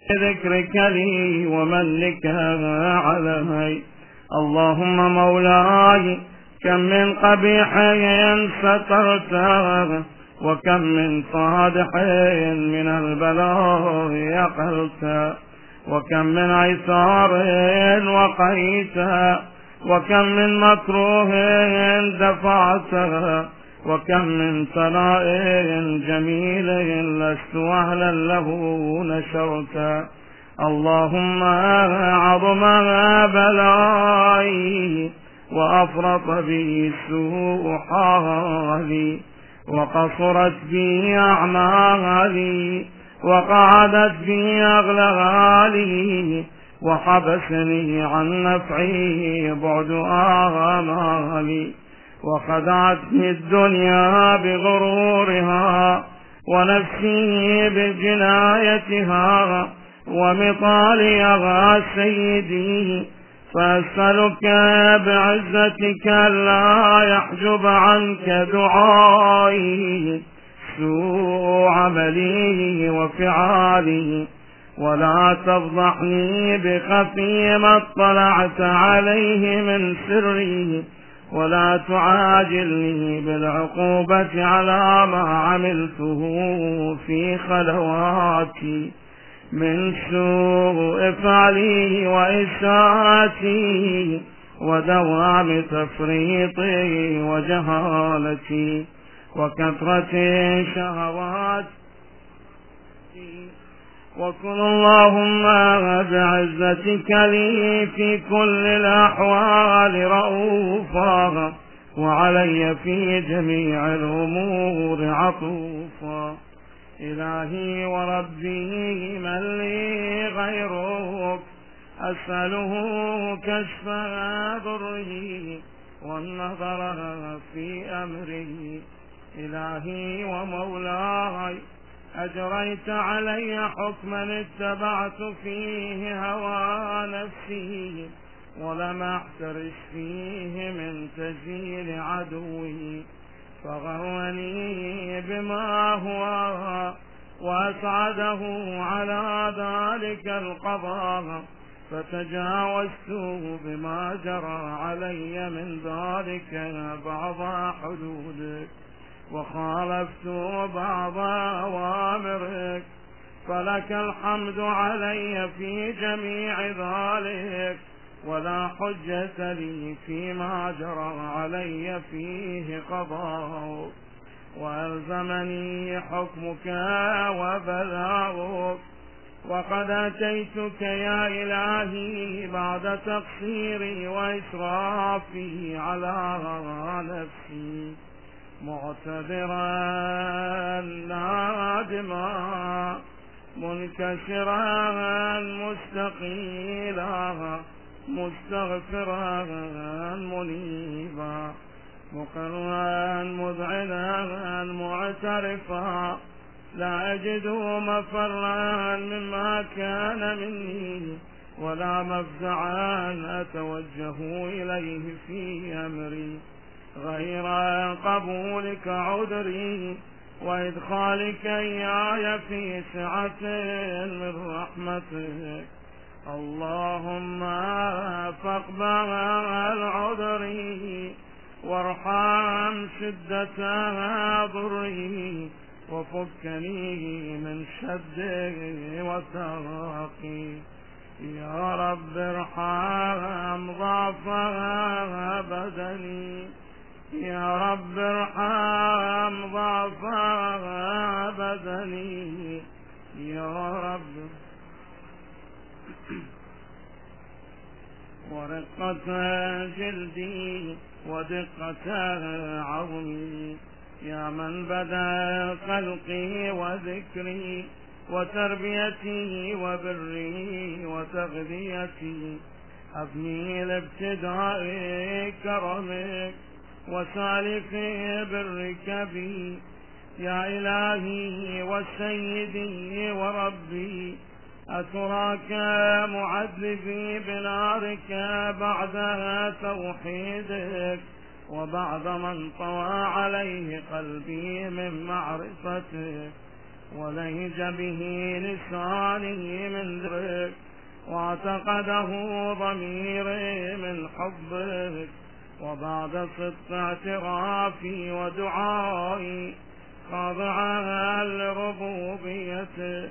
ذكرك لي ومنك علي. اللهم مولاي كم من قبيح سترته، وكم من صادح من البلاء يقلت، وكم من عثار وقيت، وكم من مكروه دفعت، وكم من ثناء جميل لست أهلا له نشرت. اللهم عظم بلائي وأفرط بي سوء حالي، وقصرت بي أعمالي، وقعدت بي أغلالي، وحبسني عن نفعي بعد آمالي، وخدعتني الدنيا بغرورها، ونفسي بجنايتها، ومطاليها سيدي. فأسألك بعزتك لا يحجب عنك دعائي سوء عملي وفعالي، ولا تفضحني بخفي ما اطلعت عليه من سري، ولا تعاجلني بالعقوبة على ما عملته في خلواتي من سوء فعلي وإساءتي ودوام تفريطي وجهالتي وكثرة شهواتي. وكن اللهم بعزتك لي في كل الأحوال رؤوفا، وعلي في جميع الأمور عطوفا. إلهي وربي من لي غيرك، أسأله كشف ضره والنظر في أمره. إلهي ومولاي أجريت علي حكما اتبعت فيه هوى نفسي، ولم أحترس فيه من تزيين عدوي، فغرني بما هو وأسعده على ذلك القضاء، فتجاوزت بما جرى علي من ذلك بعض حدودك، وخالفت بعض أوامرك، فلك الحمد علي في جميع ذلك، ولا حجة لي فيما جرى علي فيه قضاء، وألزمني حكمك وبلاغك. وقد أتيتك يا إلهي بعد تقصيري وإسرافي على نفسي، معتذرا نادما منكسرا مستقيلا مستغفرا منيبا، مقرا مذعنا معترفا، لا أجد مفرا مما كان مني، ولا مفزعا أتوجه إليه في أمري، غير قبولك عذري وإدخالك إياي في سعة من رحمتك. اللهم فاقبل عذري وارحم شدة ضري، وفكني من شده وترقي. يا رب ارحم ضعف بدني، يا رب ارحم ضعف بدني، يا رب. ورقة جلدي ودقة عظمي، يا من بدا خلقي وذكري وتربيتي وبري وتغذيتي، أبني لابتداء كرمك وسالك برك بي، يا إلهي وسيدي وربي، أتراك معذبي بنارك بعد توحيدك، وبعد من طوى عليه قلبي من معرفتك، ولهج به لساني من ذكرك، واعتقده ضميري من حبك. وبعد صدق اعترافي ودعائي خاضعا لربوبيتك،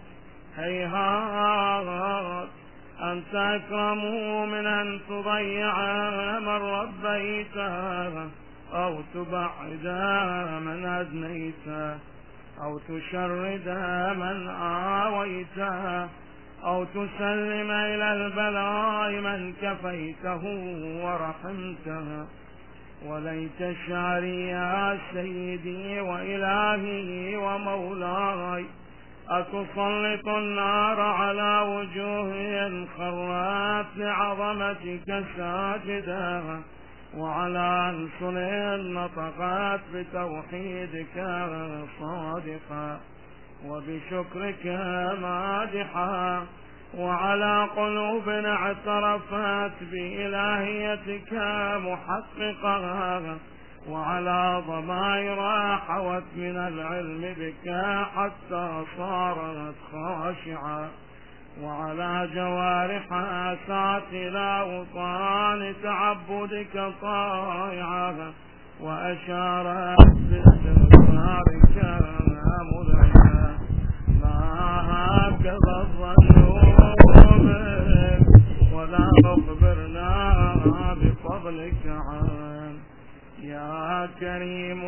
هيهات أنت أكرم من أن تضيع من ربيته، أو تبعد من أدنيته، أو تشرد من آويته، أو تسلم إلى البلاء من كفيته ورحمته. وليت شعري يا سيدي وإلهي ومولاي أتسلط النار على وجوه خرات لعظمتك ساجدا، وعلى ألسن نطقت بتوحيدك صادقا، وبشكرك مادحا، وعلى قلوب اعترفت بإلهيتك محققا، وعلى ضمائر حوت من العلم بك حتى صارت خاشعة، وعلى جوارح سعت إلى أوطان تعبدك طائعة، وأشارت باستغفارك مذعنا. ما هكذا الظن بك، ولا أخبرنا بفضلك عن يا كريم.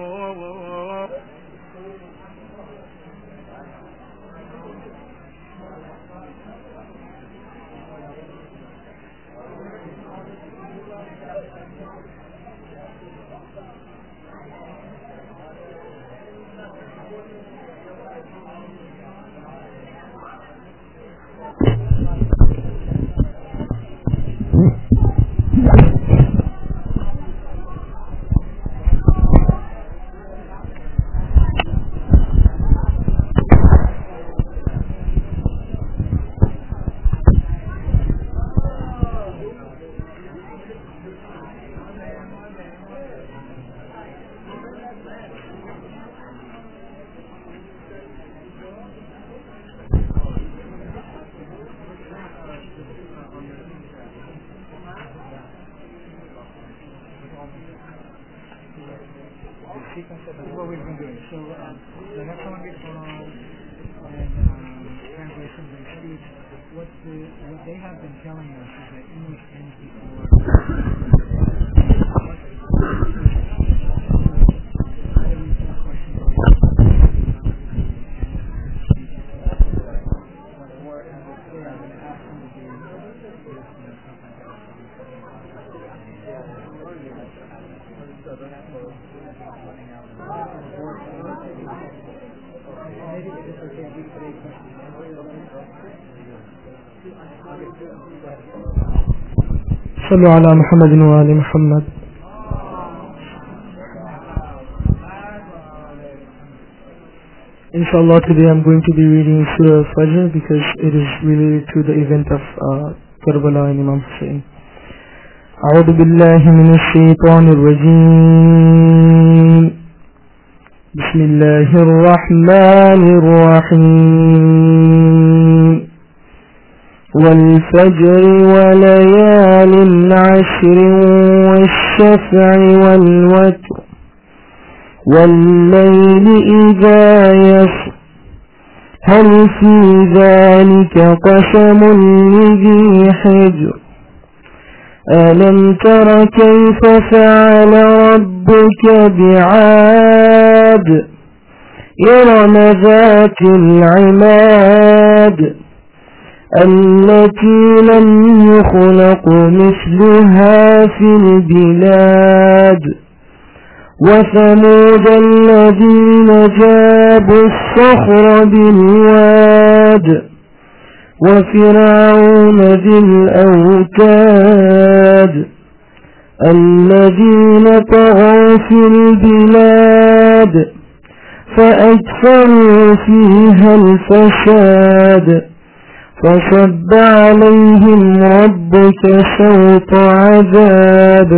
That's what we've been doing. So the next one gets on and translations and speech. What they have been telling us is that English ends before. صلوا على محمد وآل محمد. Inshallah, today I'm going to be reading Surah Al-Fajr because it is related to the event of Karbala and Imam Hussein. أعوذ بالله من الشيطان الرجيم. بسم الله الرحمن الرحيم. والفجر وليال عشر والشفع والوتر والليل إذا يسر هل في ذلك قسم لذي حجر ألم تر كيف فعل ربك بعاد إرم ذات العماد التي لم يخلق مثلها في البلاد وثمود الذين جابوا الصخر بالواد وفرعون ذي الأوتاد الذين طغوا في البلاد فأكثروا فيها الفساد فصب عليهم ربك سوط عذاب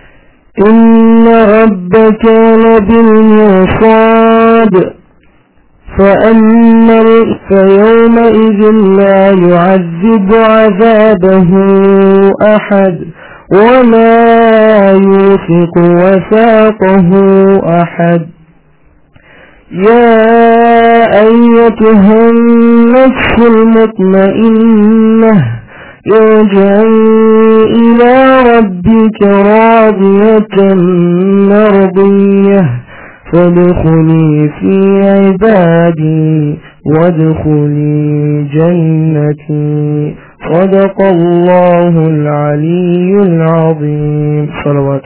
إن ربك لبالمرصاد فيومئذ لا يعذب عذابه أحد ولا يوثق وثاقه أحد. يا أيتها النفس المطمئنة ارجعي إلى ربك راضية مرضية فادخلي في عبادي وادخلي جنتي. صدق الله العلي العظيم. صلوات.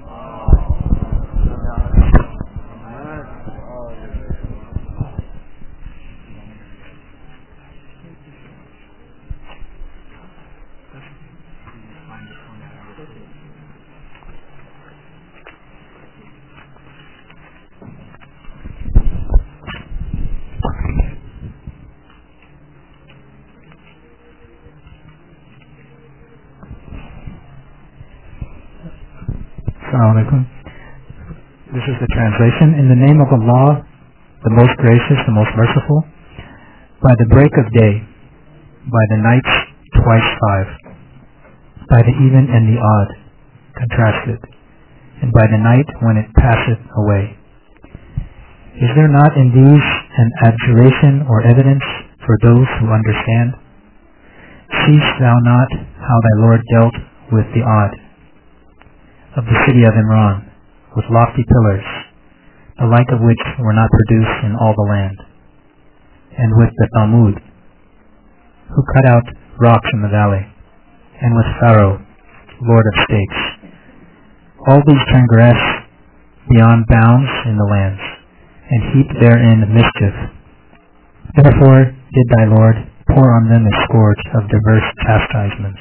Assalamualaikum. This is the translation. In the name of Allah, the most gracious, the most merciful, by the break of day, by the nights twice five, by the even and the odd, contrasted, and by the night when it passeth away. Is there not in these an adjuration or evidence for those who understand? Seest thou not how thy Lord dealt with the odd of the city of Imran, with lofty pillars, the like of which were not produced in all the land, and with the Thamud, who cut out rocks in the valley, and with Pharaoh, lord of stakes. All these transgress beyond bounds in the lands, and heap therein mischief. Therefore did thy Lord pour on them a scourge of diverse chastisements.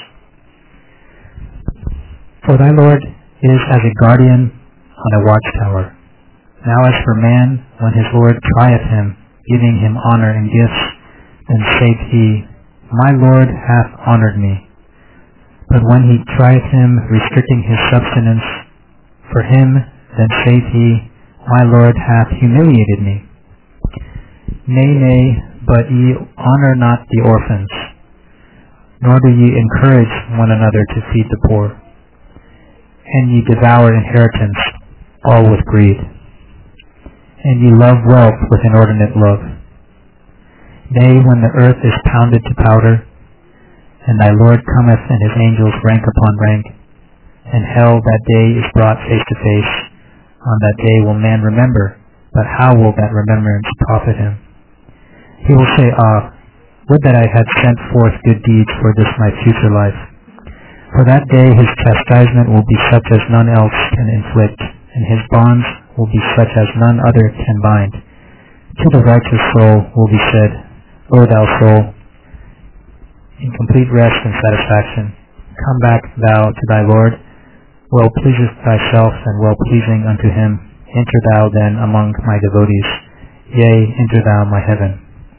For thy Lord is as a guardian on a watchtower. Now as for man, when his Lord trieth him, giving him honor and gifts, then saith he, My Lord hath honored me. But when he trieth him, restricting his subsistence for him, then saith he, My Lord hath humiliated me. Nay, nay, but ye honor not the orphans, nor do ye encourage one another to feed the poor. And ye devour inheritance, all with greed. And ye love wealth with inordinate love. Nay, when the earth is pounded to powder, and thy Lord cometh and his angels rank upon rank, and hell that day is brought face to face, on that day will man remember, but how will that remembrance profit him? He will say, would that I had sent forth good deeds for this my future life. For that day his chastisement will be such as none else can inflict, and his bonds will be such as none other can bind. To the righteous soul will be said, O thou soul, in complete rest and satisfaction, come back thou to thy Lord, well pleasest thyself and well pleasing unto him. Enter thou then among my devotees, yea, enter thou my heaven.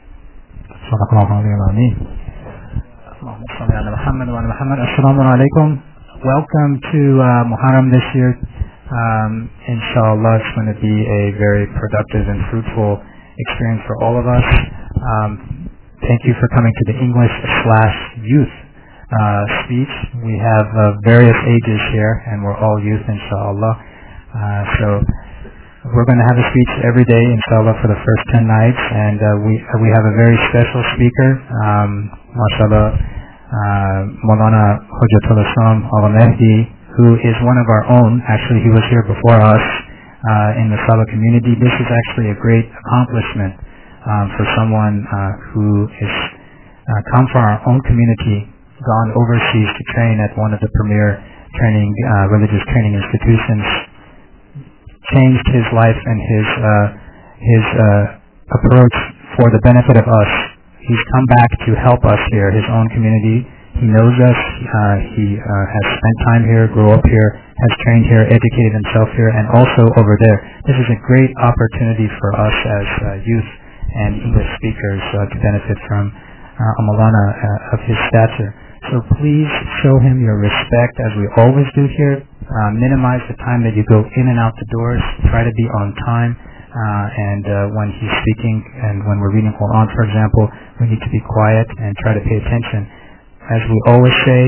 Assalamu alaikum. Welcome to Muharram this year. Inshallah, it's going to be a very productive and fruitful experience for all of us. Thank you for coming to the English/youth speech. We have various ages here, and we're all youth, inshallah. So we're going to have a speech every day, inshallah, for the first 10 nights, and we have a very special speaker, mashallah, Maulana Hujjatul Islam Al-Mahdi, who is one of our own. Actually, he was here before us in the Salah community. This is actually a great accomplishment for someone who is come from our own community, gone overseas to train at one of the premier religious training institutions, changed his life and his approach for the benefit of us. He's come back to help us here, his own community. He knows us. He has spent time here, grew up here, has trained here, educated himself here, and also over there. This is a great opportunity for us as youth and English speakers to benefit from a Maulana of his stature. So please show him your respect, as we always do here. Minimize the time that you go in and out the doors. Try to be on time. and when he's speaking and when we're reading Quran, for example, we need to be quiet and try to pay attention. As we always say,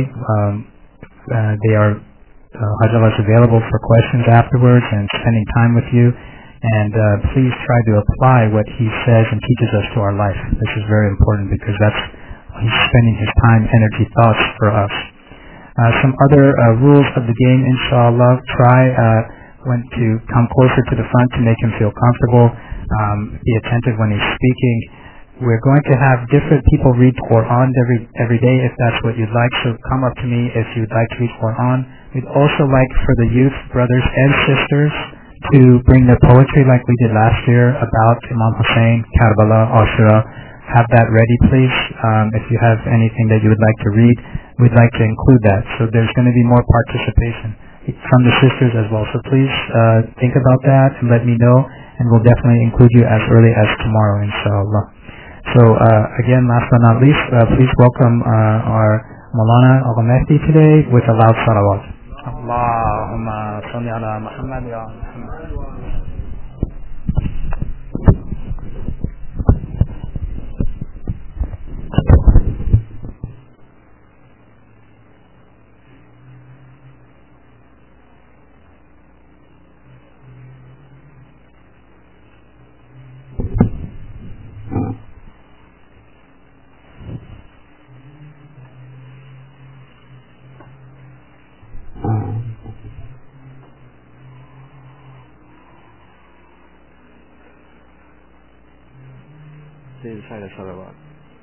Hajjala is available for questions afterwards and spending time with you, and please try to apply what he says and teaches us to our life. This is very important because he's spending his time, energy, thoughts for us. Some other rules of the game, inshallah. Try when to come closer to the front to make him feel comfortable. Be attentive when he's speaking. We're going to have different people read Quran every day if that's what you'd like, so come up to me if you'd like to read Quran. We'd also like for the youth brothers and sisters to bring their poetry like we did last year about Imam Hussein, Karbala, Ashura. Have that ready, please. If you have anything that you would like to read, we'd like to include that. So there's going to be more participation from the sisters as well. So please think about that and let me know, and we'll definitely include you as early as tomorrow, inshallah. So again, last but not least, please welcome our Maulana Al-Mehdi today with a loud salawat. Allahumma salli ala Muhammad ya Muhammad. Inside salawat.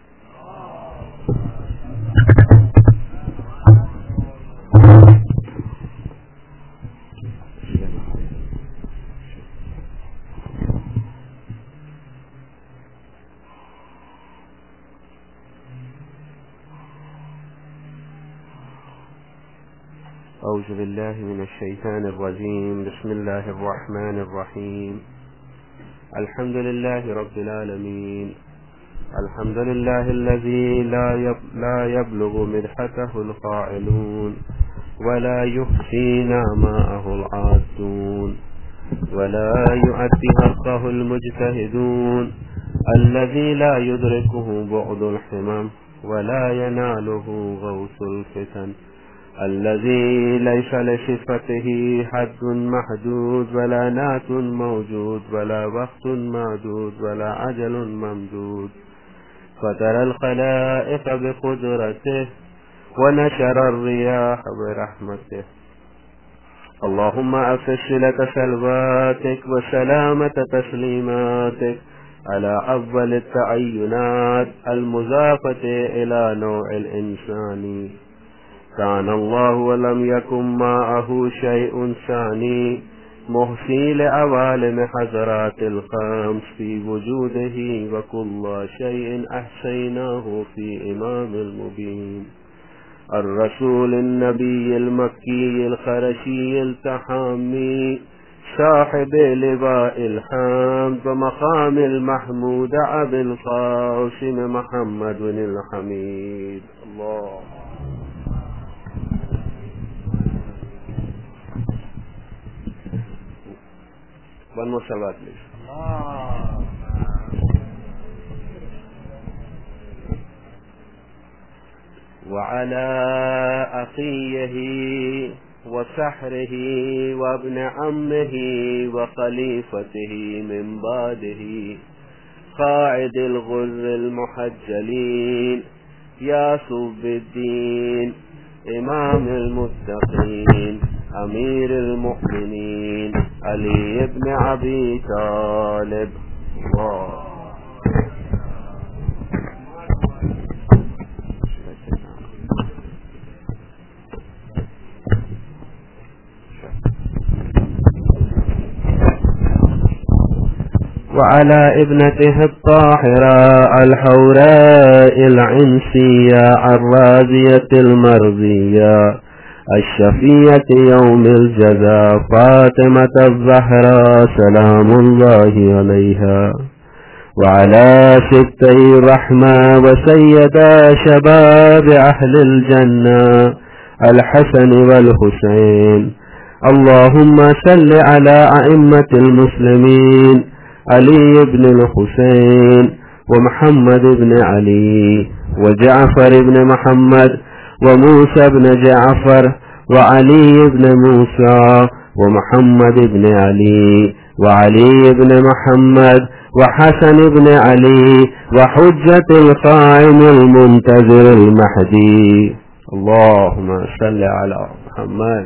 أعوذ بالله من الشيطان الرجيم. بسم الله الرحمن الرحيم. الحمد لله رب العالمين. الحمد لله الذي لا يبلغ مدحته القائلون ولا يحصي نعماءه العادون ولا يؤدي حقه المجتهدون الذي لا يدركه بعد الحمم ولا يناله غوث الفتن الذي ليس لصفته حد محدود ولا نات موجود ولا وقت معدود ولا أجل ممدود فترى الخلائق بقدرته ونشر الرياح برحمته. اللهم أفش لك سلواتك وسلامة تسليماتك على أول التعينات المضافة إلى نوع الإنسان. كان الله ولم يكن معه شيء ثاني محصي لعوالم حضرات الخمس في وجوده وكل شيء أحصيناه في إمام المبين. الرسول النبي المكي الخرشي التحامي صاحب لواء الحمد ومقام المحمود أبي القاسم محمد الحميد. الله One more salawat, please. وعلى أخيه وسحره وابن عمه وخليفته من بعده قائد الغر المحجلين ياسوب الدين إمام المتقين أمير المؤمنين علي بن أبي طالب. الله وعلى ابنته الطاهرة الحوراء العنسية الراضية المرضية الشفية يوم الجزاء فاطمة الزهراء سلام الله عليها. وعلى ستي الرحمة وسيدا شباب أهل الجنة الحسن والحسين. اللهم صل على أئمة المسلمين علي بن الحسين ومحمد بن علي وجعفر بن محمد وموسى بن جعفر وعلي بن موسى ومحمد بن علي وعلي بن محمد وحسن بن علي وحجة القائم المنتظر المهدي. اللهم صل على محمد.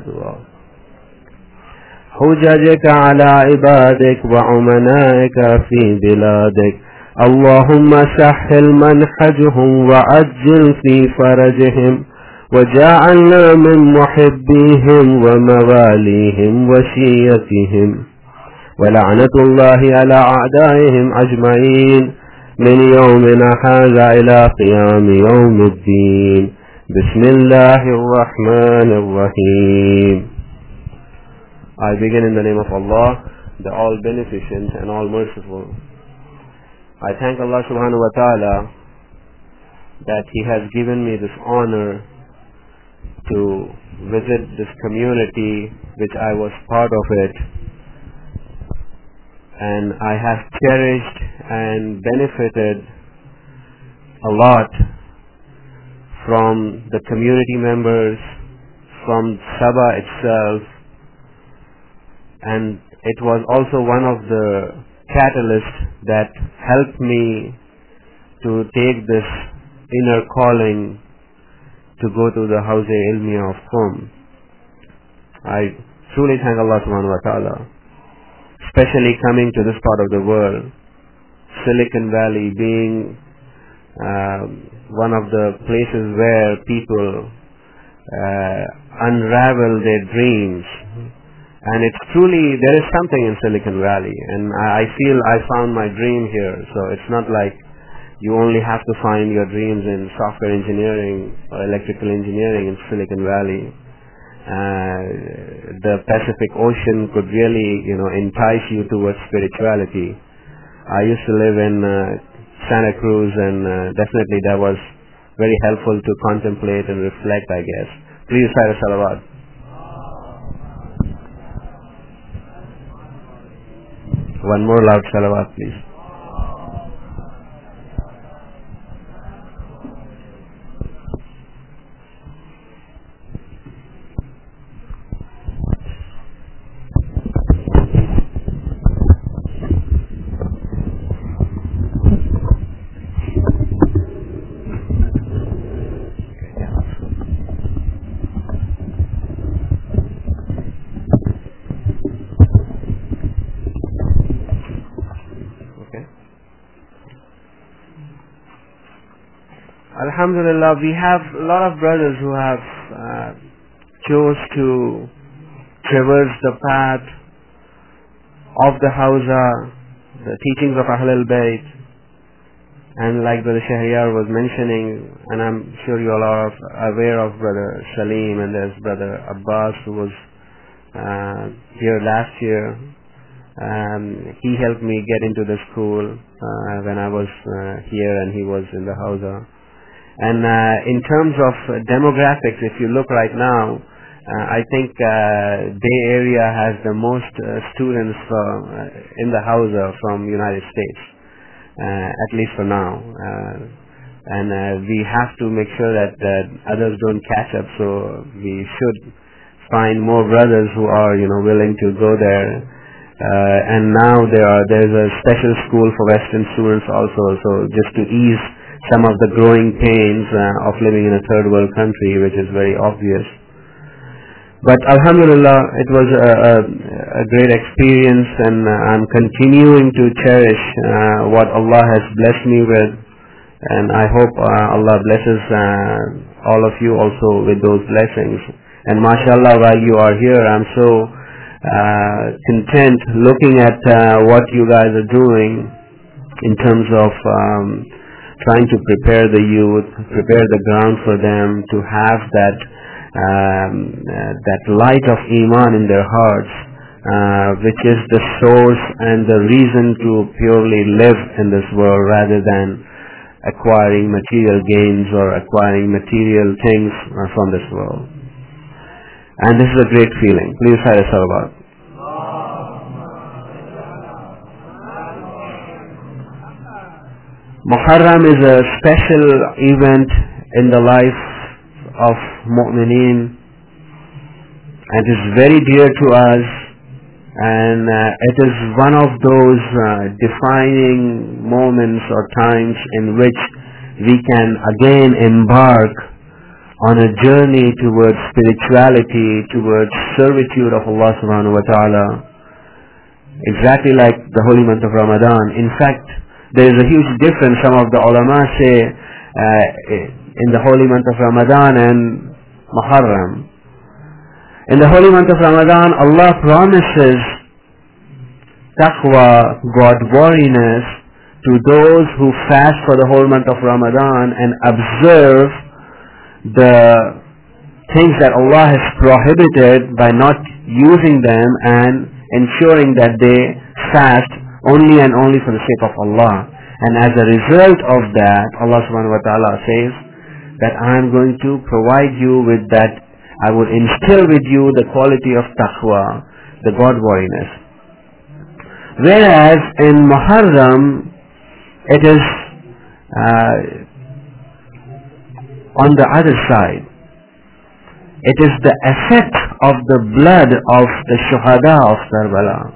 حججك على عبادك وأمنائك في بلادك. اللهم سهل منهجهم وعجل في فرجهم وجعلنا من محبيهم ومواليهم وشيتهم. ولعنة الله على أعدائهم أجمعين من يومنا هذا إلى قيام يوم الدين. بسم الله الرحمن الرحيم. I begin in the name of Allah, the all beneficent and all merciful. I thank Allah subhanahu wa ta'ala that He has given me this honor to visit this community which I was part of it, and I have cherished and benefited a lot from the community members, from Sabah itself, and it was also one of the catalysts that helped me to take this inner calling to go to the Hawza-e-Ilmiya of Qom. I truly thank Allah subhanahu wa ta'ala, especially coming to this part of the world, Silicon Valley being one of the places where people unravel their dreams. And it's truly, there is something in Silicon Valley, and I feel I found my dream here. So it's not like you only have to find your dreams in software engineering or electrical engineering in Silicon Valley. The Pacific Ocean could really, entice you towards spirituality. I used to live in Santa Cruz, and definitely that was very helpful to contemplate and reflect, I guess. Please say a salawat. One more loud salawat, please. Alhamdulillah, we have a lot of brothers who have chose to traverse the path of the Hawza, the teachings of Ahlul Bayt, and like Brother Shahriyar was mentioning, and I'm sure you all are aware of Brother Salim, and there's Brother Abbas who was here last year. He helped me get into the school when I was here and he was in the Hawza. And in terms of demographics, if you look right now, I think Bay Area has the most students in the Hawza from United States, at least for now. And we have to make sure that others don't catch up, so we should find more brothers who are willing to go there. And now there's a special school for Western students also, so just to ease some of the growing pains of living in a third world country, which is very obvious. But Alhamdulillah, it was a great experience, and I'm continuing to cherish what Allah has blessed me with, and I hope Allah blesses all of you also with those blessings. And mashallah, while you are here, I'm so content looking at what you guys are doing in terms of trying to prepare the youth, prepare the ground for them to have that light of Iman in their hearts, which is the source and the reason to purely live in this world rather than acquiring material gains or acquiring material things from this world. And this is a great feeling. Please say a salawat. Muharram is a special event in the life of mu'mineen, and is very dear to us, and it is one of those defining moments or times in which we can again embark on a journey towards spirituality, towards servitude of Allah subhanahu wa ta'ala, exactly like the holy month of Ramadan. In fact, there is a huge difference. Some of the ulama say in the holy month of Ramadan and Muharram. In the holy month of Ramadan, Allah promises taqwa, God-wariness, to those who fast for the whole month of Ramadan and observe the things that Allah has prohibited by not using them and ensuring that they fast only and only for the sake of Allah. And as a result of that, Allah subhanahu wa ta'ala says that I am going to provide you with that. I will instill with you the quality of taqwa, the God-wariness. Whereas in Muharram, it is on the other side. It is the effect of the blood of the shuhada of Karbala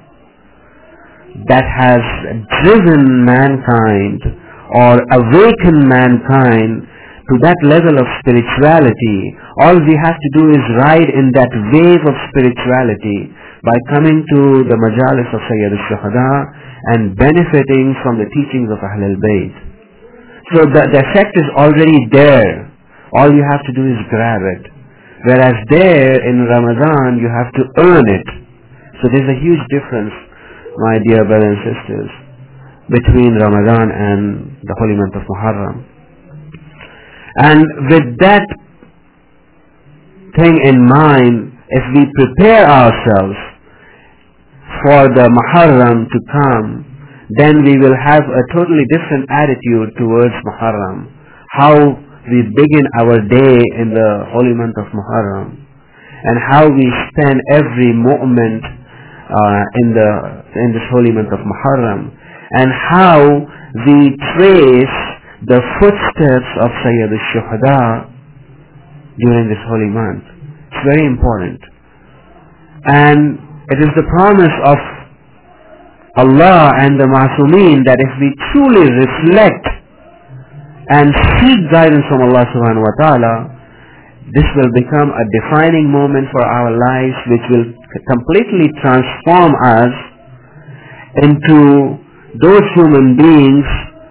that has driven mankind or awakened mankind to that level of spirituality. All we have to do is ride in that wave of spirituality by coming to the majalis of Sayyid al-Shuhada and benefiting from the teachings of Ahlul Bayt. So the effect is already there. All you have to do is grab it. Whereas there in Ramadan you have to earn it. So there's a huge difference, my dear brothers and sisters, between Ramadan and the holy month of Muharram. And with that thing in mind, if we prepare ourselves for the Muharram to come, then we will have a totally different attitude towards Muharram. How we begin our day in the holy month of Muharram, and how we spend every moment in this holy month of Muharram, and how we trace the footsteps of Sayyid al-Shuhada during this holy month. It's very important. And it is the promise of Allah and the Ma'asumeen that if we truly reflect and seek guidance from Allah subhanahu wa ta'ala, this will become a defining moment for our lives, which will completely transform us into those human beings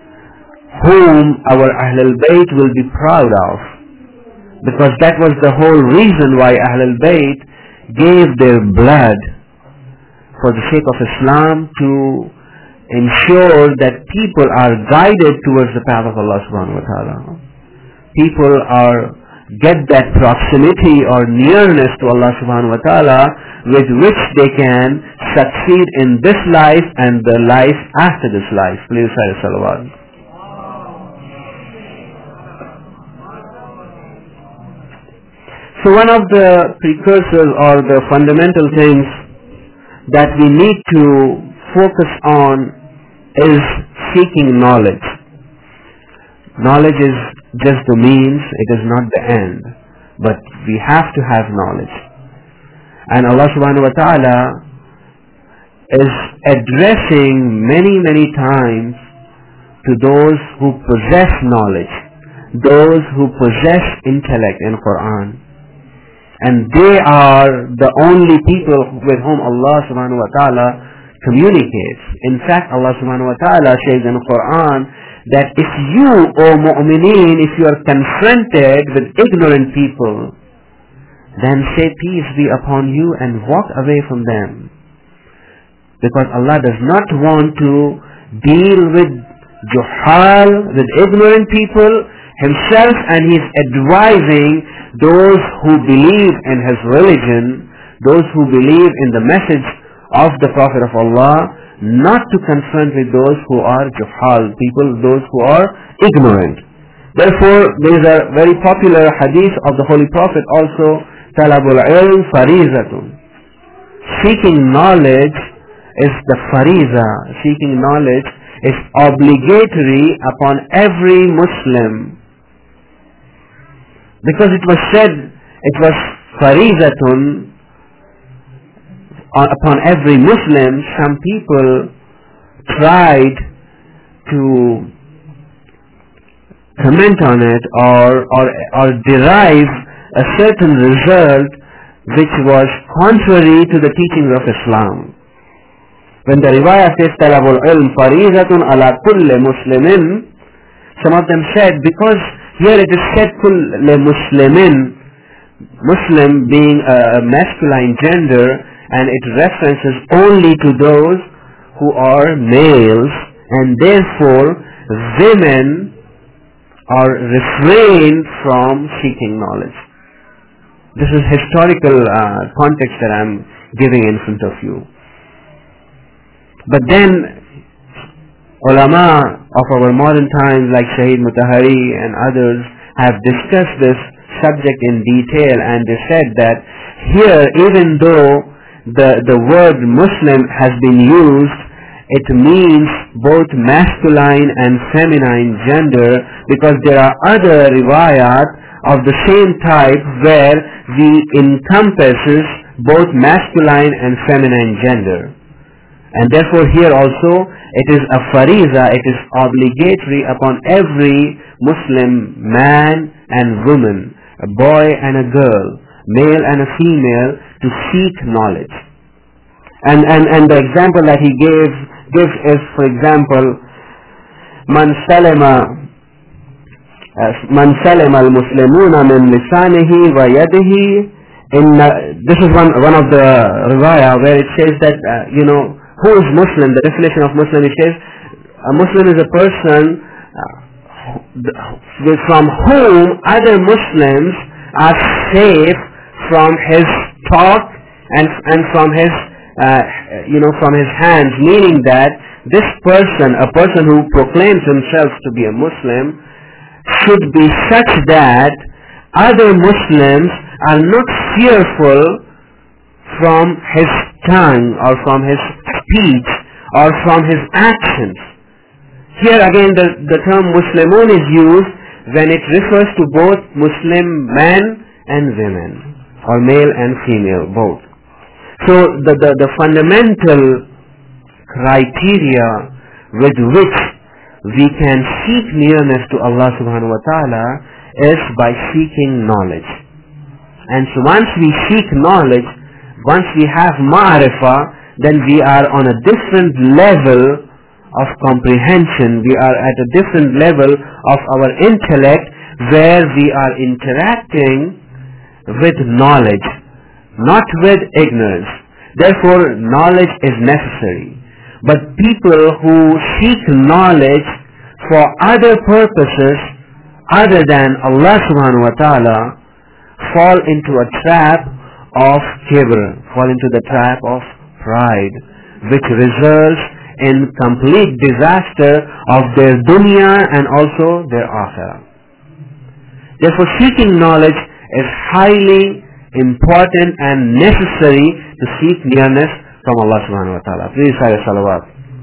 whom our Ahlul Bayt will be proud of. Because that was the whole reason why Ahlul Bayt gave their blood for the sake of Islam, to ensure that people are guided towards the path of Allah subhanahu wa ta'ala. People get that proximity or nearness to Allah subhanahu wa ta'ala with which they can succeed in this life and the life after this life. Please say salawat. So one of the precursors or the fundamental things that we need to focus on is seeking knowledge. Knowledge is just the means, it is not the end. But we have to have knowledge. And Allah subhanahu wa ta'ala is addressing many times to those who possess knowledge, those who possess intellect in Quran. And they are the only people with whom Allah subhanahu wa ta'ala communicates. In fact, Allah subhanahu wa ta'ala says in the Quran that if you, O mu'mineen, if you are confronted with ignorant people, then say peace be upon you and walk away from them. Because Allah does not want to deal with juhal, with ignorant people himself, and He is advising those who believe in His religion, those who believe in the message of the Prophet of Allah, not to confront with those who are juhal, people, those who are ignorant. Therefore, there is a very popular hadith of the Holy Prophet also, talabul ilm farizatun. Seeking knowledge is the fariza. Seeking knowledge is obligatory upon every Muslim. Because it was said, it was farizatun upon every Muslim, some people tried to comment on it or derive a certain result which was contrary to the teachings of Islam. When the riwayah says talabul ilm farizatun ala kulli muslimin, some of them said, because here it is said kulli muslimin, Muslim being a masculine gender, and it references only to those who are males, and therefore women are refrained from seeking knowledge. This is historical context that I am giving in front of you. But then ulama of our modern times like Shahid Mutahari and others have discussed this subject in detail, and they said that here, even though the word Muslim has been used, it means both masculine and feminine gender, because there are other riwayat of the same type where we encompasses both masculine and feminine gender. And therefore here also it is a fariza, it is obligatory upon every Muslim man and woman, a boy and a girl, male and a female, to seek knowledge. And the example that he gives is, for example, man salima al-muslimuna min lisanihi wa yadihi. This is one of the riwayah where it says that who is Muslim? The definition of Muslim, it says a Muslim is a person from whom other Muslims are safe from his talk and from his from his hands, meaning that this person, a person who proclaims himself to be a Muslim, should be such that other Muslims are not fearful from his tongue or from his speech or from his actions. Here again the term Muslimun is used when it refers to both Muslim men and women, or male and female, both. So the fundamental criteria with which we can seek nearness to Allah subhanahu wa ta'ala is by seeking knowledge. And so once we seek knowledge, once we have ma'rifah, then we are on a different level of comprehension. We are at a different level of our intellect, where we are interacting with knowledge, not with ignorance. Therefore, knowledge is necessary. But people who seek knowledge for other purposes other than Allah subhanahu wa ta'ala fall into a trap of kibr, fall into the trap of pride, which results in complete disaster of their dunya and also their akhirah. Therefore, seeking knowledge is highly important and necessary to seek nearness from Allah subhanahu wa ta'ala. Please say salawat.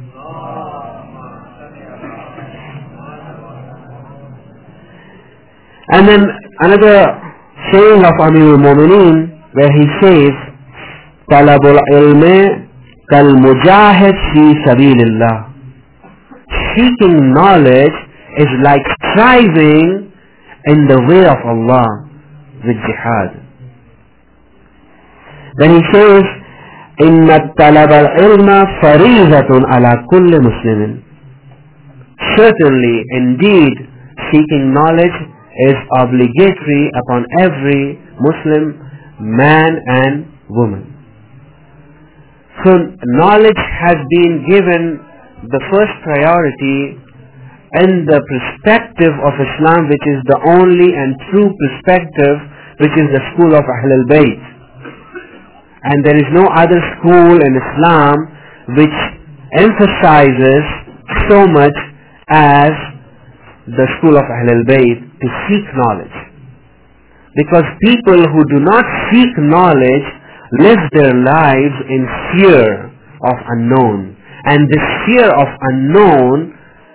And then another saying of Amirul Mu'mineen, where he says, Talabul ilmi kal mujahid fi sabilillah. Seeking knowledge is like striving in the way of Allah with jihad. Then he says, Inna talab al-ilma farizatun ala kulli muslimin. Certainly, indeed, seeking knowledge is obligatory upon every Muslim man and woman. So knowledge has been given the first priority in the perspective of Islam, which is the only and true perspective, which is the school of Ahlul Bayt. And there is no other school in Islam which emphasizes so much as the school of Ahlul Bayt, to seek knowledge. Because people who do not seek knowledge live their lives in fear of unknown. And this fear of unknown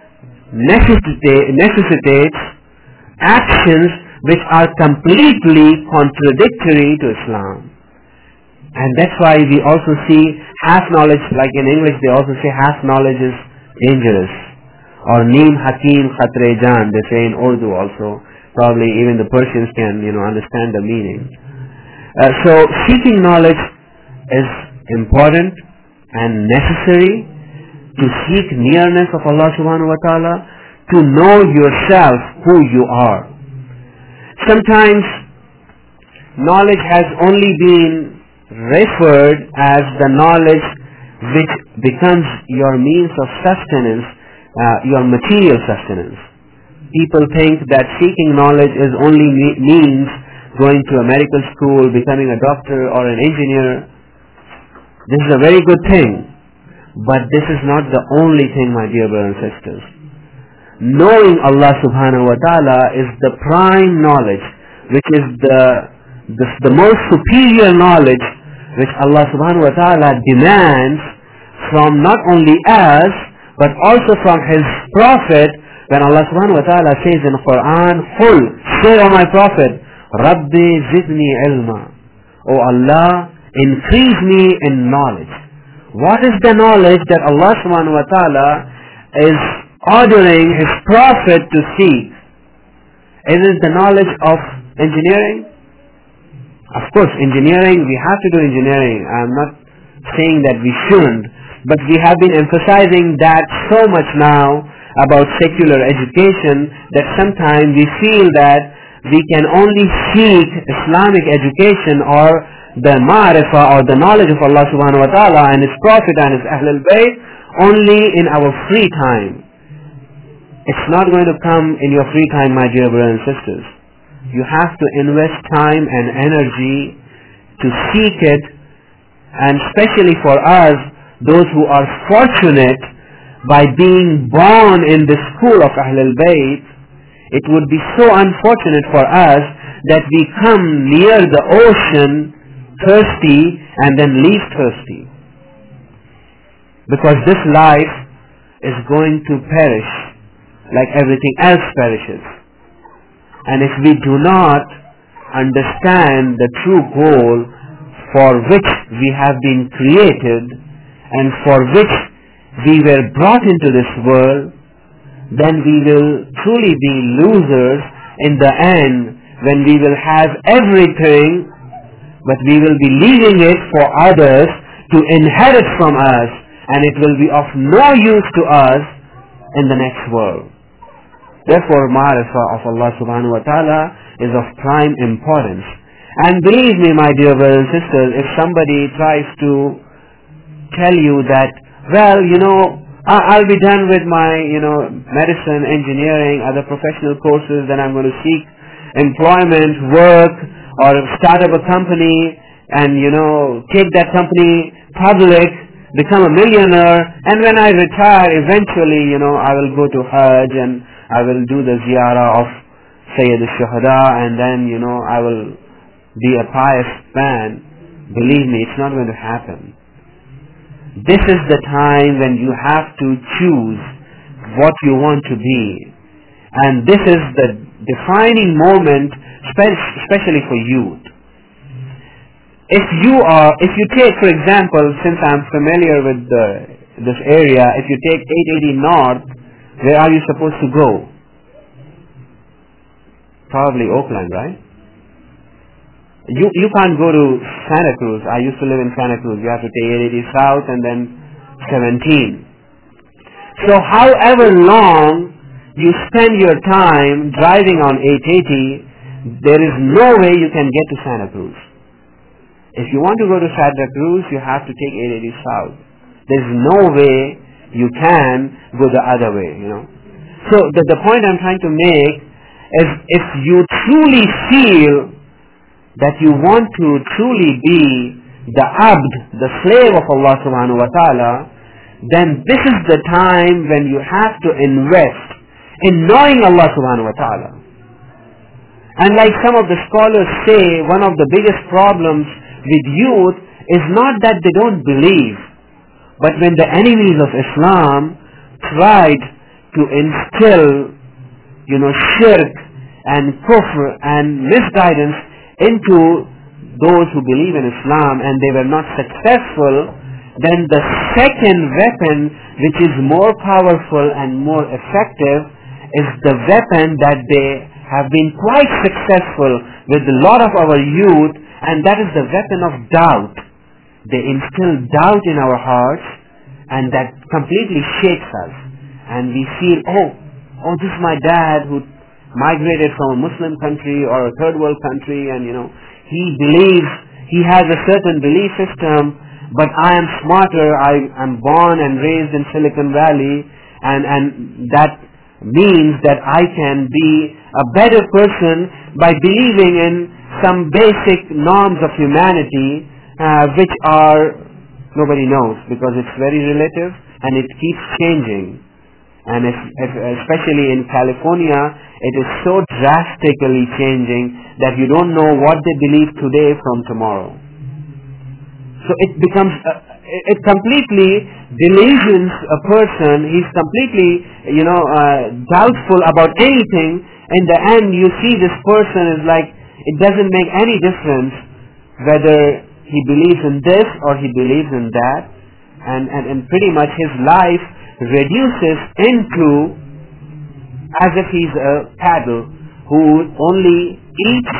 necessitates actions which are completely contradictory to Islam. And that's why we also see half knowledge, like in English they also say half knowledge is dangerous. Or Neem Hakim Khatre Jan, they say in Urdu also. Probably even the Persians can, understand the meaning. So seeking knowledge is important and necessary to seek nearness of Allah subhanahu wa ta'ala, to know yourself who you are. Sometimes knowledge has only been referred as the knowledge which becomes your means of sustenance, your material sustenance. People think that seeking knowledge is only means going to a medical school, becoming a doctor or an engineer. This is a very good thing, but this is not the only thing, my dear brothers and sisters. Knowing Allah subhanahu wa ta'ala is the prime knowledge, which is the most superior knowledge which Allah subhanahu wa ta'ala demands from not only us, but also from His Prophet. When Allah subhanahu wa ta'ala says in the Quran, "Qul, say, O my Prophet, Rabbi zidni ilma." O Allah, increase me in knowledge. What is the knowledge that Allah subhanahu wa ta'ala is ordering His Prophet to seek? Is it the knowledge of engineering? Of course, engineering, we have to do engineering. I am not saying that we shouldn't, but we have been emphasizing that so much now about secular education that sometimes we feel that we can only seek Islamic education or the ma'rifah or the knowledge of Allah subhanahu wa ta'ala and His Prophet and His Ahlul Bayt only in our free time. It's not going to come in your free time, my dear brothers and sisters. You have to invest time and energy to seek it, and especially for us, those who are fortunate by being born in the school of Ahlul Bayt, it would be so unfortunate for us that we come near the ocean thirsty and then leave thirsty. Because this life is going to perish like everything else perishes. And if we do not understand the true goal for which we have been created and for which we were brought into this world, then we will truly be losers in the end, when we will have everything, but we will be leaving it for others to inherit from us, and it will be of no use to us in the next world. Therefore, ma'rifah of Allah subhanahu wa ta'ala is of prime importance. And believe me, my dear brothers and sisters, if somebody tries to tell you that, well, I'll be done with my, medicine, engineering, other professional courses, then I'm going to seek employment, work, or start up a company, and, take that company public, become a millionaire, and when I retire, eventually, I will go to Hajj, and I will do the ziyarah of Sayyid al-Shuhada, and then, I will be a pious man. Believe me, it's not going to happen. This is the time when you have to choose what you want to be. And this is the defining moment, especially for youth. If you take, for example, since I'm familiar with this area, if you take 880 North, where are you supposed to go? Probably Oakland, right? You can't go to Santa Cruz. I used to live in Santa Cruz. You have to take 880 South and then 17. So however long you spend your time driving on 880, there is no way you can get to Santa Cruz. If you want to go to Santa Cruz, you have to take 880 South. There's no way you can go the other way, So the point I'm trying to make is, if you truly feel that you want to truly be the abd, the slave of Allah subhanahu wa ta'ala, then this is the time when you have to invest in knowing Allah subhanahu wa ta'ala. And like some of the scholars say, one of the biggest problems with youth is not that they don't believe, But when the enemies of Islam tried to instill, shirk and kufr and misguidance into those who believe in Islam, and they were not successful, then the second weapon, which is more powerful and more effective, is the weapon that they have been quite successful with a lot of our youth, and that is the weapon of doubt. They instill doubt in our hearts, and that completely shakes us. And we feel, oh, this is my dad who migrated from a Muslim country or a third world country, and he believes, he has a certain belief system, but I am smarter. I am born and raised in Silicon Valley, and that means that I can be a better person by believing in some basic norms of humanity, which are, nobody knows, because it's very relative and it keeps changing. And especially in California, it is so drastically changing that you don't know what they believe today from tomorrow. So it becomes, it completely delusions a person. He's completely, doubtful about anything. In the end, you see this person is like, it doesn't make any difference whether he believes in this or he believes in that. And pretty much his life reduces into as if he's a cattle who only eats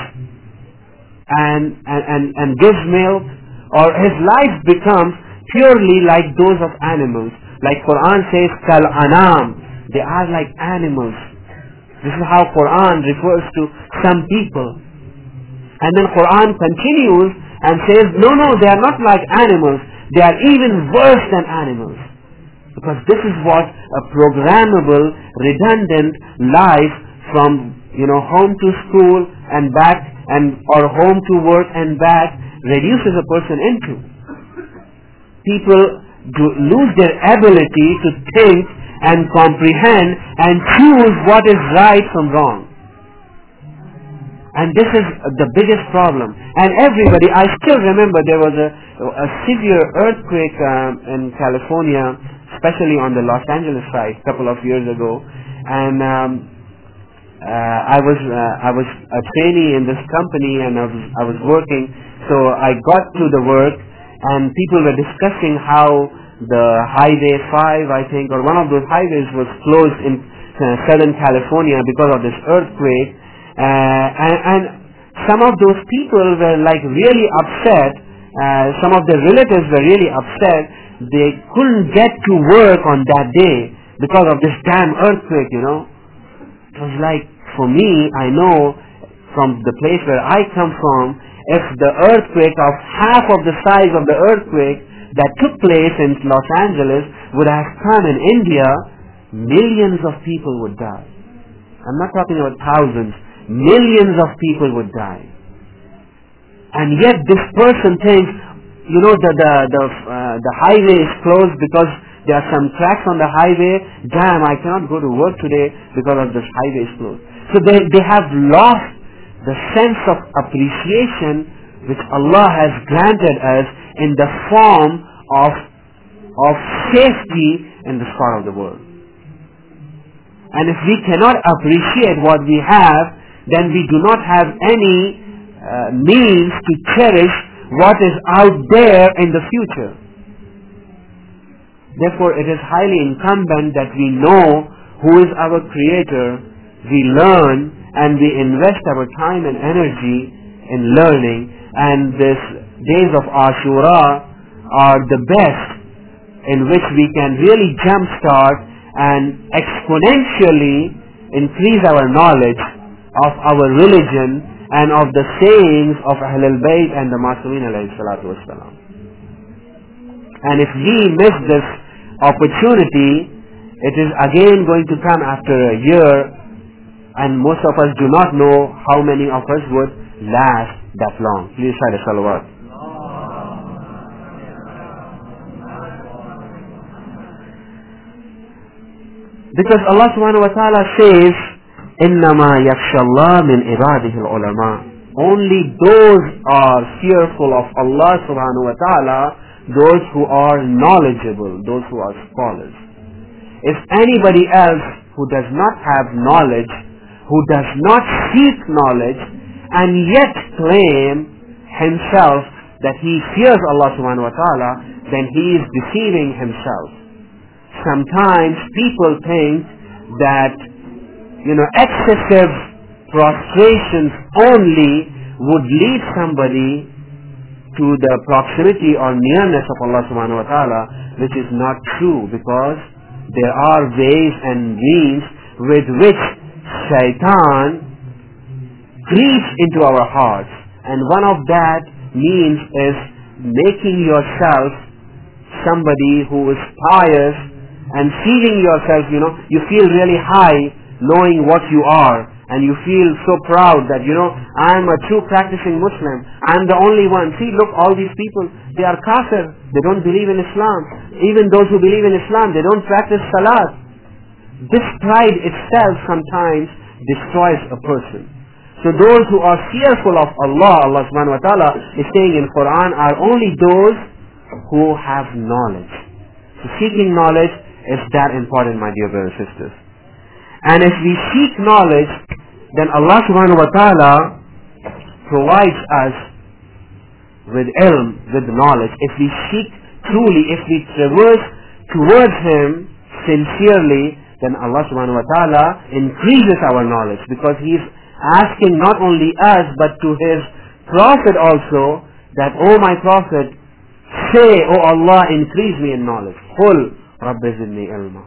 and gives milk, or his life becomes purely like those of animals. Like Quran says, kal anam, they are like animals. This is how Quran refers to some people. And then Quran continues and says, no, they are not like animals. They are even worse than animals. Because this is what a programmable, redundant life from, home to school and back, or home to work and back, reduces a person into. People lose their ability to think and comprehend and choose what is right from wrong. And this is the biggest problem. And everybody, I still remember there was a severe earthquake in California, especially on the Los Angeles side, a couple of years ago. And I was a trainee in this company, and I was working. So I got to the work, and people were discussing how the Highway 5, I think, or one of those highways was closed in Southern California because of this earthquake. And some of those people were like really upset. Some of their relatives were really upset. They couldn't get to work on that day because of this damn earthquake, It was like, for me, I know from the place where I come from, if the earthquake of half of the size of the earthquake that took place in Los Angeles would have come in India, millions of people would die. I'm not talking about thousands. Millions of people would die. And yet this person thinks, the highway is closed because there are some cracks on the highway. Damn, I cannot go to work today because of this highway is closed. So they have lost the sense of appreciation which Allah has granted us in the form of safety in this part of the world. And if we cannot appreciate what we have, then we do not have any means to cherish what is out there in the future. Therefore, it is highly incumbent that we know who is our Creator, we learn and we invest our time and energy in learning, and these days of Ashura are the best in which we can really jumpstart and exponentially increase our knowledge of our religion and of the sayings of Ahlul Bayt and the Masumin alayhi salatu wasalam. And if we miss this opportunity, it is again going to come after a year, and most of us do not know how many of us would last that long. Please try to salawat. Because Allah subhanahu wa ta'ala says, إِنَّمَا يَخْشَى اللَّهَ مِنْ عِبَادِهِ الْعُلَمَاءِ. Only those are fearful of Allah subhanahu wa ta'ala those who are knowledgeable, those who are scholars. If anybody else who does not have knowledge, who does not seek knowledge, and yet claim himself that he fears Allah subhanahu wa ta'ala, then he is deceiving himself. Sometimes people think that, excessive prostrations only would lead somebody to the proximity or nearness of Allah subhanahu wa ta'ala, which is not true, because there are ways and means with which shaitan creeps into our hearts, and one of that means is making yourself somebody who is pious and feeling yourself, you feel really high knowing what you are, and you feel so proud that, I am a true practicing Muslim. I am the only one. See, look, all these people, they are kafir. They don't believe in Islam. Even those who believe in Islam, they don't practice salat. This pride itself sometimes destroys a person. So those who are fearful of Allah, Allah subhanahu wa ta'ala is saying in Quran, are only those who have knowledge. So seeking knowledge is that important, my dear brothers and sisters. And if we seek knowledge, then Allah subhanahu wa ta'ala provides us with ilm, with knowledge. If we seek truly, if we traverse towards Him sincerely, then Allah subhanahu wa ta'ala increases our knowledge, because He is asking not only us but to His Prophet also that, O my Prophet, say, O Allah, increase me in knowledge. Qul Rabbi zidni ilma.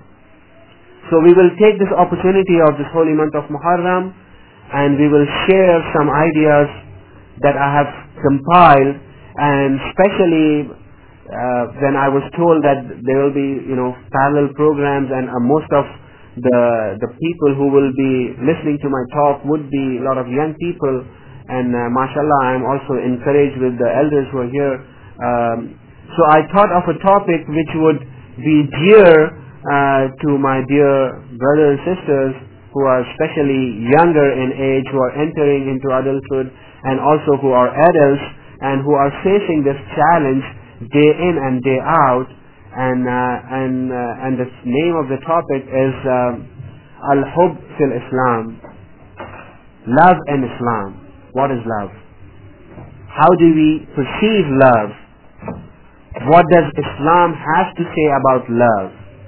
So we will take this opportunity of this holy month of Muharram, and we will share some ideas that I have compiled, and especially when I was told that there will be, parallel programs, and most of the people who will be listening to my talk would be a lot of young people, and mashallah, I am also encouraged with the elders who are here. So I thought of a topic which would be dear to my dear brothers and sisters who are especially younger in age, who are entering into adulthood, and also who are adults and who are facing this challenge day in and day out. And the name of the topic is Al-Hub fil Islam, love in Islam. What is love? How do we perceive love? What does Islam have to say about love?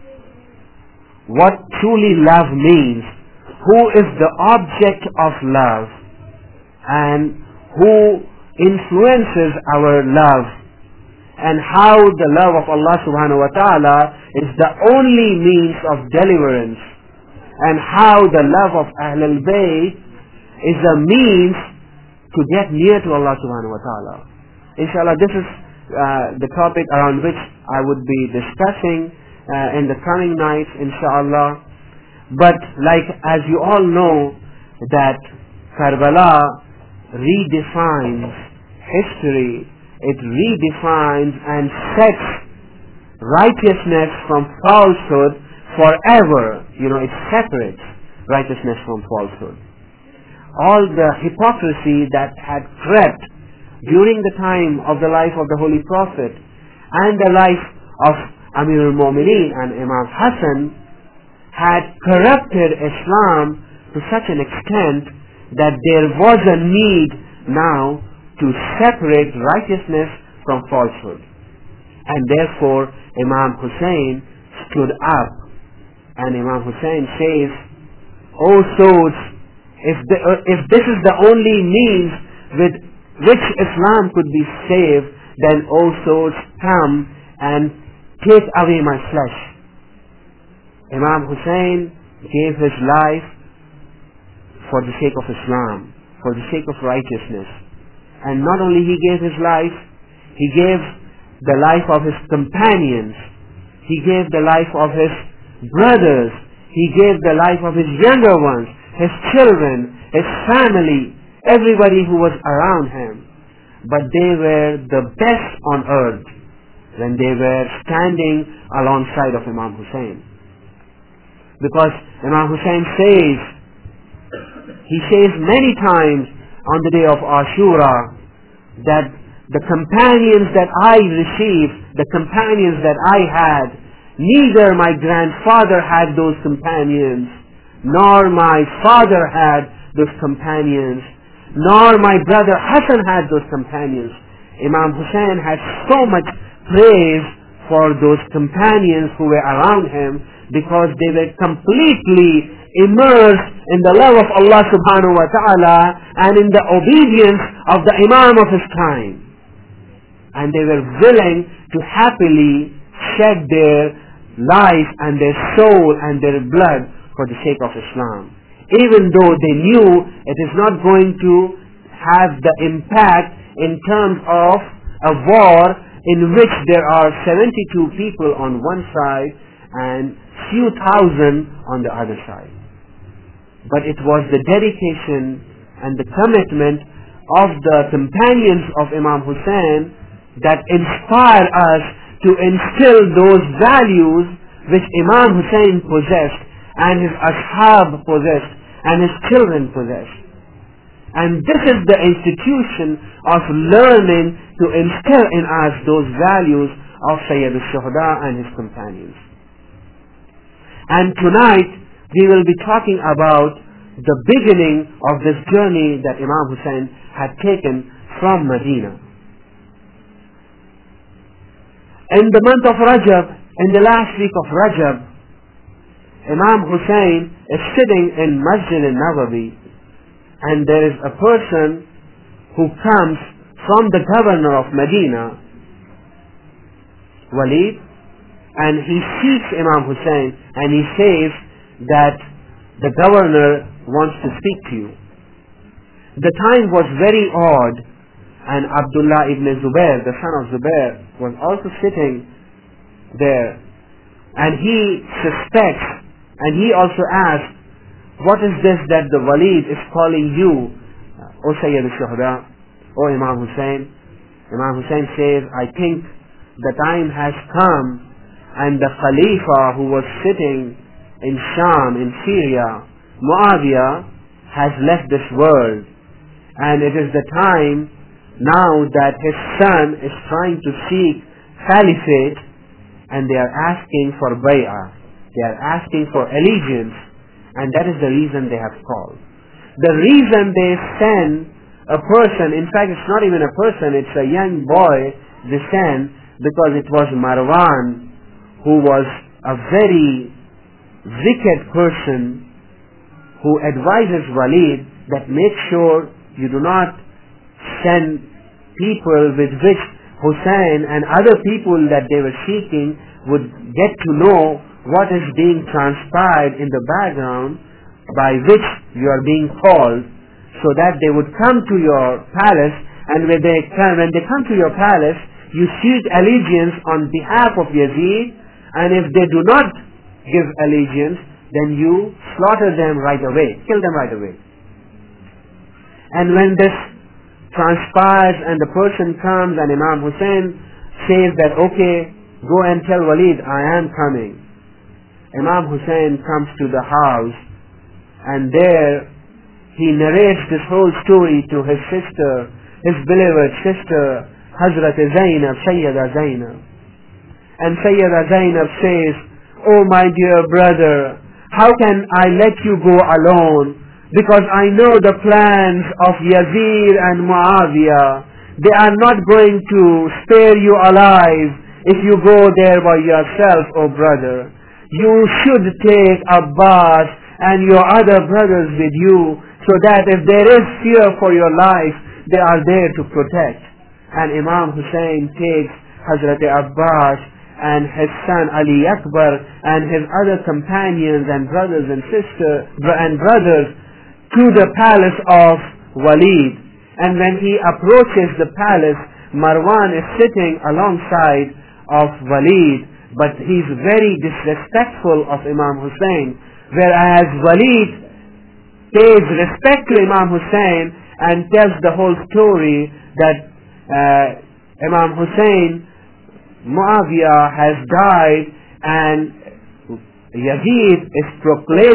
What truly love means? Who is the object of love? And who influences our love? And how the love of Allah subhanahu wa ta'ala is the only means of deliverance, and how the love of Ahlul Bayt is a means to get near to Allah subhanahu wa ta'ala. Inshallah, this is the topic around which I would be discussing in the coming nights, inshallah. But as you all know, that Karbala redefines history. It redefines and sets righteousness from falsehood forever. It separates righteousness from falsehood. All the hypocrisy that had crept during the time of the life of the Holy Prophet and the life of Amir al-Mu'mineen and Imam Hassan had corrupted Islam to such an extent that there was a need now to separate righteousness from falsehood. And therefore Imam Hussein stood up, and Imam Hussein says, O souls, if this is the only means with which Islam could be saved, then O souls, come and take away my flesh. Imam Hussein gave his life for the sake of Islam, for the sake of righteousness. And not only he gave his life, he gave the life of his companions, he gave the life of his brothers, he gave the life of his younger ones, his children, his family, everybody who was around him. But they were the best on earth when they were standing alongside of Imam Hussein. Because Imam Hussein he says many times on the day of Ashura that the companions that I received, the companions that I had, neither my grandfather had those companions, nor my father had those companions, nor my brother Hassan had those companions. Imam Hussein had so much praise for those companions who were around him because they were completely immersed in the love of Allah subhanahu wa ta'ala and in the obedience of the Imam of his time. And they were willing to happily shed their life and their soul and their blood for the sake of Islam. Even though they knew it is not going to have the impact in terms of a war in which there are 72 people on one side and few thousand on the other side. But it was the dedication and the commitment of the companions of Imam Hussein that inspire us to instill those values which Imam Hussein possessed and his ashab possessed and his children possessed. And this is the institution of learning to instill in us those values of Sayyid al-Shuhada and his companions. And tonight we will be talking about the beginning of this journey that Imam Hussein had taken from Medina. In the month of Rajab, in the last week of Rajab, Imam Hussein is sitting in Masjid al-Nawawi, and there is a person who comes from the governor of Medina, Walid, and he seeks Imam Hussein and he says that the governor wants to speak to you. The time was very odd, and Abdullah ibn Zubair, the son of Zubair, was also sitting there, and he suspects and he also asks, what is this that the Walid is calling you, O Sayyid al-Shuhada, O Imam Hussein? Imam Hussein says, I think the time has come and the Khalifa who was sitting in Sham, in Syria, Muawiyah, has left this world, and it is the time now that his son is trying to seek caliphate, and they are asking for bay'ah. They are asking for allegiance, and that is the reason they have called. The reason they send a person, in fact it's not even a person, it's a young boy they send, because it was Marwan, who was a very wicked person, who advises Walid that make sure you do not send people with which Hussein and other people that they were seeking would get to know what is being transpired in the background by which you are being called, so that they would come to your palace, and when they come to your palace, you seek allegiance on behalf of Yazid, and if they do not give allegiance, then you slaughter them right away, kill them right away. And when this transpires and the person comes and Imam Hussein says that, okay, go and tell Walid I am coming, Imam Hussein comes to the house, and there he narrates this whole story to his sister, his beloved sister, Hazrat Zainab, Sayyida Zainab. And Sayyida Zainab says, oh my dear brother, how can I let you go alone? Because I know the plans of Yazid and Muawiyah. They are not going to spare you alive if you go there by yourself, oh brother. You should take Abbas and your other brothers with you, so that if there is fear for your life, they are there to protect. And Imam Hussein takes Hazrat Abbas and his son Ali Akbar and his other companions and brothers and brothers to the palace of Walid. And when he approaches the palace, Marwan is sitting alongside of Walid, but he is very disrespectful of Imam Hussein, whereas Walid pays respect to Imam Hussein and tells the whole story that Imam Hussein, Muawiyah has died and Yazid is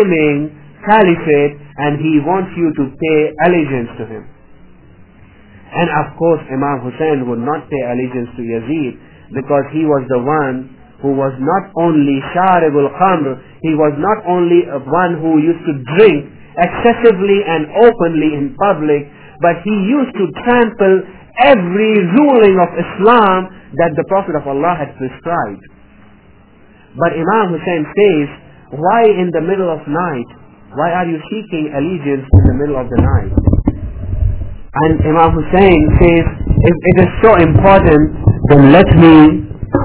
proclaiming caliphate and he wants you to pay allegiance to him. And of course Imam Hussein would not pay allegiance to Yazid, because he was the one who was not only sharibul khamr, he was not only one who used to drink excessively and openly in public, but he used to trample every ruling of Islam that the Prophet of Allah had prescribed. But Imam Hussein says, why in the middle of night? Why are you seeking allegiance in the middle of the night? And Imam Hussein says, if it is so important, then let me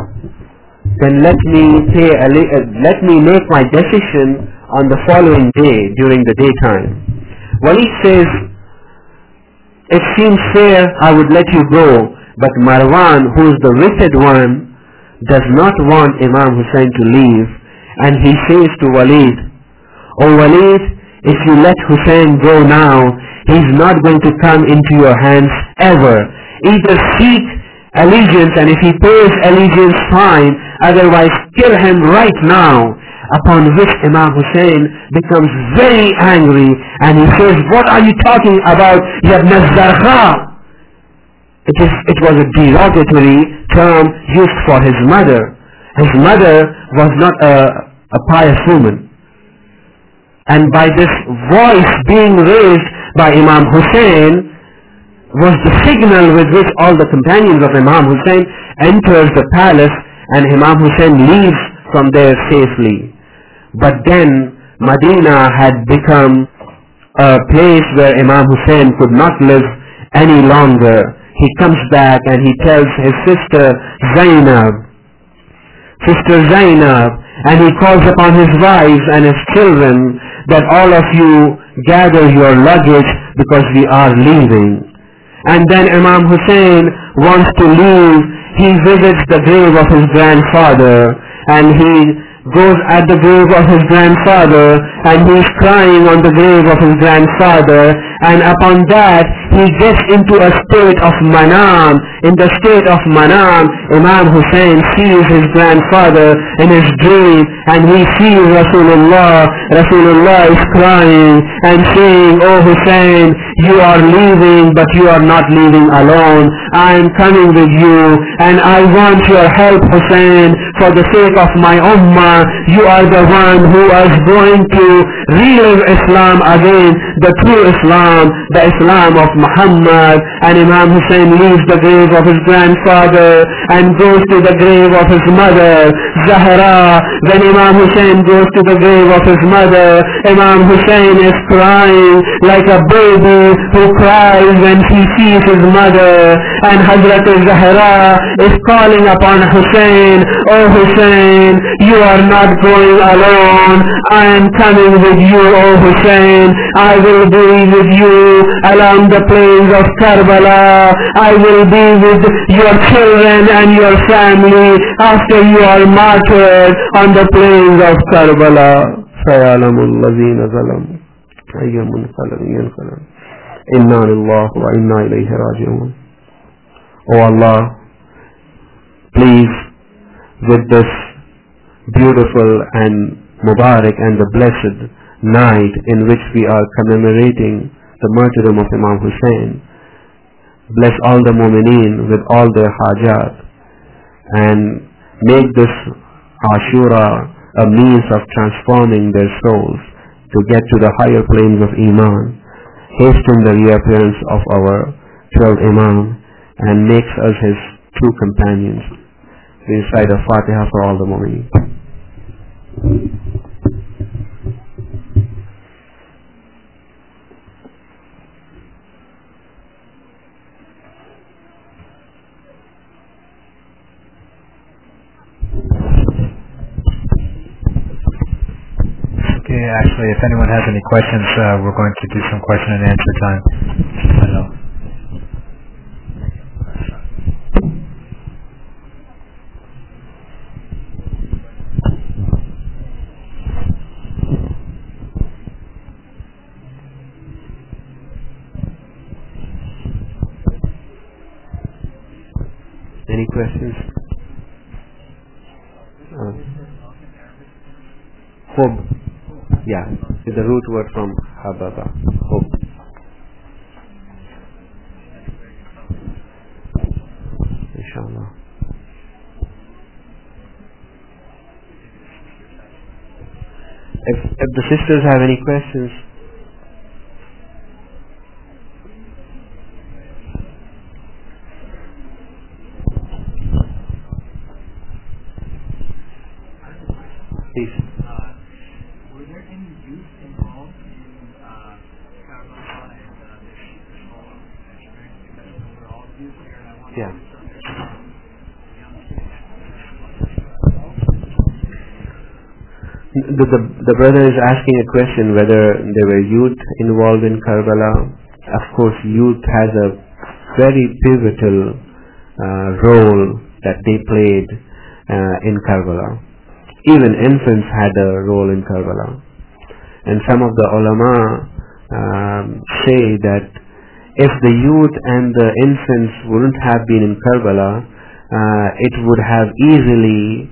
make my decision on the following day during the daytime. Walid says, it seems fair, I would let you go, but Marwan, who is the wicked one, does not want Imam Hussein to leave, and he says to Walid, O Walid, if you let Hussein go now, he is not going to come into your hands ever. Either seek allegiance, and if he pays allegiance, fine, otherwise kill him right now. Upon which Imam Hussein becomes very angry, and he says, what are you talking about, Ibn Zarqa? It was a derogatory term used for his mother. His mother was not a pious woman. And by this voice being raised by Imam Hussein was the signal with which all the companions of Imam Hussein enters the palace, and Imam Hussein leaves from there safely. But then Medina had become a place where Imam Hussein could not live any longer. He comes back and he tells his sister Zainab, and he calls upon his wives and his children that all of you gather your luggage because we are leaving. And then Imam Hussein wants to leave. He visits the grave of his grandfather, and he goes at the grave of his grandfather, and he is crying on the grave of his grandfather, and upon that he gets into a state of manam. In the state of manam, Imam Hussein sees his grandfather in his dream, and he sees Rasulullah is crying and saying, Oh Hussein, you are leaving, but you are not leaving alone. I am coming with you, and I want your help, Hussein, for the sake of my ummah. You are the one who is going to relive Islam again, the true Islam, the Islam of Muhammad. And Imam Hussein leaves the grave of his grandfather and goes to the grave of his mother, Zahra. When Imam Hussein goes to the grave of his mother, Imam Hussein is crying like a baby who cries when he sees his mother. And Hazrat Zahra is calling upon Hussein, Oh Hussein, you are not going alone. I am coming with you, O Hussein. I will be with you along the plains of Karbala. I will be with your children and your family after you are martyred on the plains of Karbala. سَيَعْلَمُ الَّذِينَ ظَلَمُوا أَيَّ مُنْقَلَبٍ يَنْقَلَبُونَ إِنَّا لِلَّهِ وَإِنَّا إِلَيْهِ رَاجِعُونَ. O Allah, please, with this beautiful and Mubarak and the blessed night in which we are commemorating the martyrdom of Imam Hussein, bless all the mu'mineen with all their hajat, and make this Ashura a means of transforming their souls to get to the higher planes of Iman, hasten the reappearance of our 12th Imam, and makes us his true companions. We recite a Fatiha for all the mu'mineen. Okay, actually, if anyone has any questions, we're going to do some question and answer time. Hello. Any questions? Hope. Yeah, it's the root word from Hababa. Hope. inshallah. If the sisters have any questions. Please. Were there any youth involved in Karbala and this whole experience? Because we're all youth here, and I want Yeah. The brother is asking a question whether there were youth involved in Karbala. Of course, youth has a very pivotal role that they played in Karbala. Even infants had a role in Karbala. And some of the ulama say that if the youth and the infants wouldn't have been in Karbala, it would have easily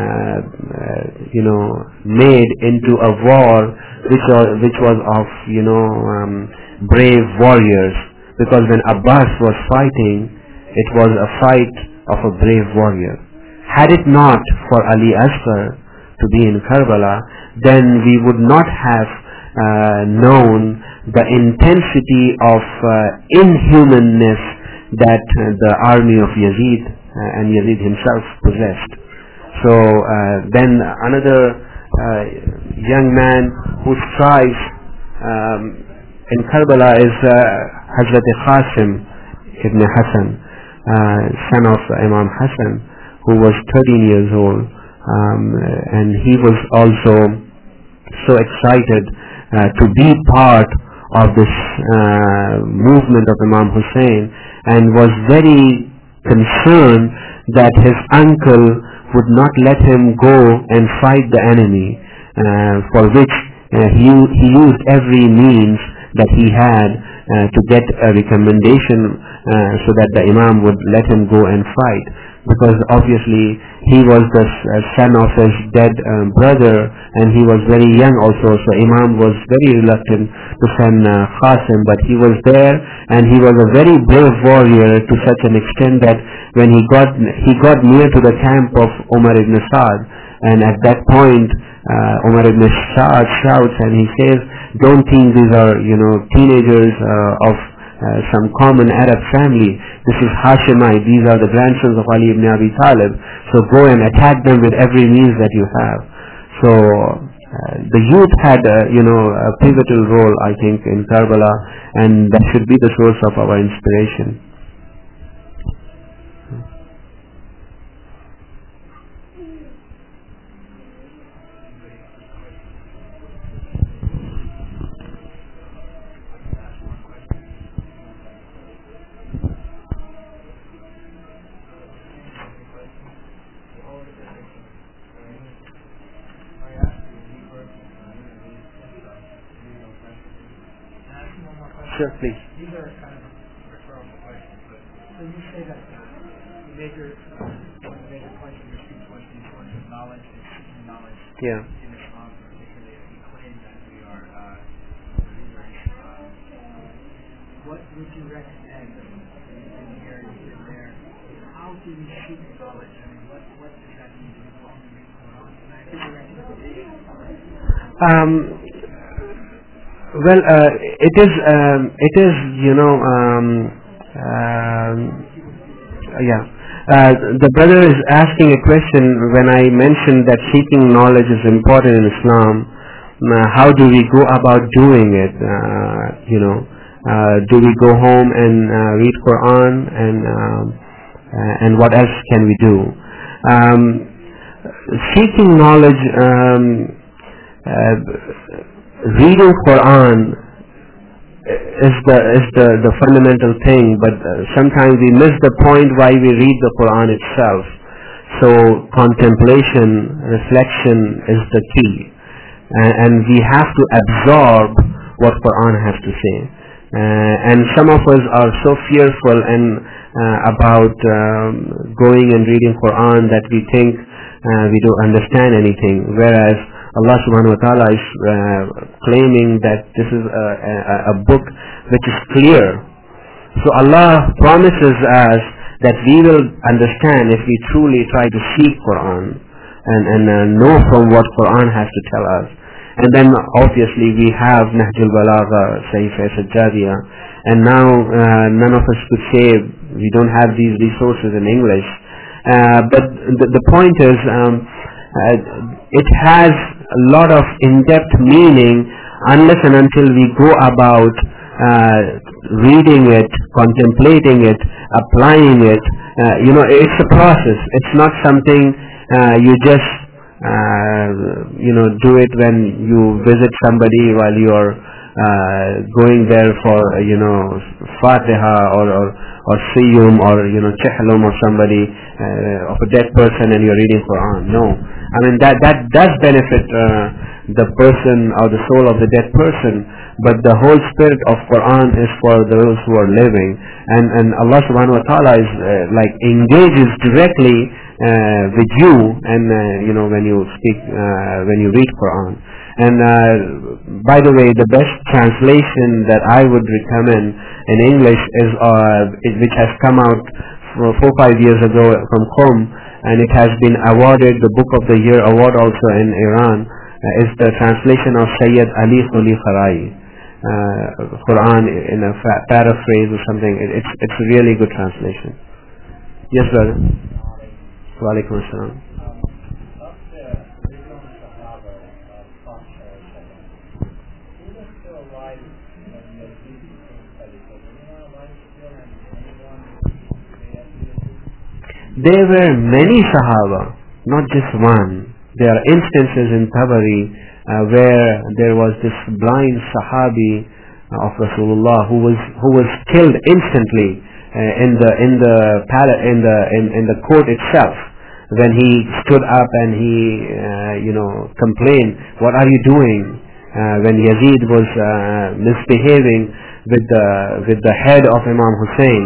made into a war which was of brave warriors, because when Abbas was fighting, it was a fight of a brave warrior. Had it not for Ali Asghar to be in Karbala, then we would not have known the intensity of inhumanness that the army of Yazid and Yazid himself possessed. So then another young man who strives in Karbala is Hazrat Qasim ibn Hassan, son of Imam Hassan, who was 13 years old, and he was also so excited to be part of this movement of Imam Hussein, and was very concerned that his uncle would not let him go and fight the enemy, for which he used every means that he had to get a recommendation so that the Imam would let him go and fight, because obviously he was the son of his dead brother, and he was very young also, so Imam was very reluctant to send Qasim, but he was there, and he was a very brave warrior to such an extent that when he got near to the camp of Umar ibn Saad, and at that point Umar ibn Saad shouts and he says, "Don't think these are teenagers of some common Arab family. This is Hashemite. These are the grandsons of Ali ibn Abi Talib. So go and attack them with every means that you have." So the youth had a pivotal role, I think, in Karbala, and that should be the source of our inspiration. Sure, please. These are kind of rhetorical questions, but so you say that one of the major points of your speech was the importance of knowledge and seeking knowledge Yeah. in Islam, particularly if we claim that we are believers. What would you recommend? You've been here, you've been there. How do we seek knowledge? I mean, what does that mean? Do we go home and read the Quran? Can I give you a recommendation? Well, it is, the brother is asking a question. When I mentioned that seeking knowledge is important in Islam, how do we go about doing it? Do we go home and read Quran, and what else can we do? Seeking knowledge. Reading Quran is the fundamental thing, but sometimes we miss the point why we read the Quran itself. So contemplation, reflection is the key, and we have to absorb what Quran has to say. And some of us are so fearful and about going and reading Quran that we think we don't understand anything, whereas Allah subhanahu wa ta'ala is claiming that this is a book which is clear. So Allah promises us that we will understand if we truly try to seek Quran and know from what Quran has to tell us. And then obviously we have Nahjul Balagha, Sahifa Sajjadiya, and now none of us could say we don't have these resources in English. But the point is, it has a lot of in-depth meaning unless and until we go about reading it, contemplating it, applying it. It's a process. It's not something you just do it when you visit somebody while you are going there for Fatiha or Siyum or Chihlum or somebody of a dead person and you're reading Quran. No, I mean that does benefit the person or the soul of the dead person, but the whole spirit of Quran is for those who are living, and Allah subhanahu wa ta'ala is engages directly with you, and when you speak, when you read Quran. And by the way, the best translation that I would recommend in English is which has come out 4-5 years ago from Qom, and it has been awarded the Book of the Year award also in Iran, is the translation of Sayyid Ali Khuli Farai, Quran in a paraphrase or something. It's a really good translation. Yes, brother. Wa alaikum assalam. There were many Sahaba, not just one. There are instances in Tabari where there was this blind Sahabi of Rasulullah who was killed instantly in the court itself, when he stood up and he complained, "What are you doing?" When Yazid was misbehaving with the head of Imam Hussein,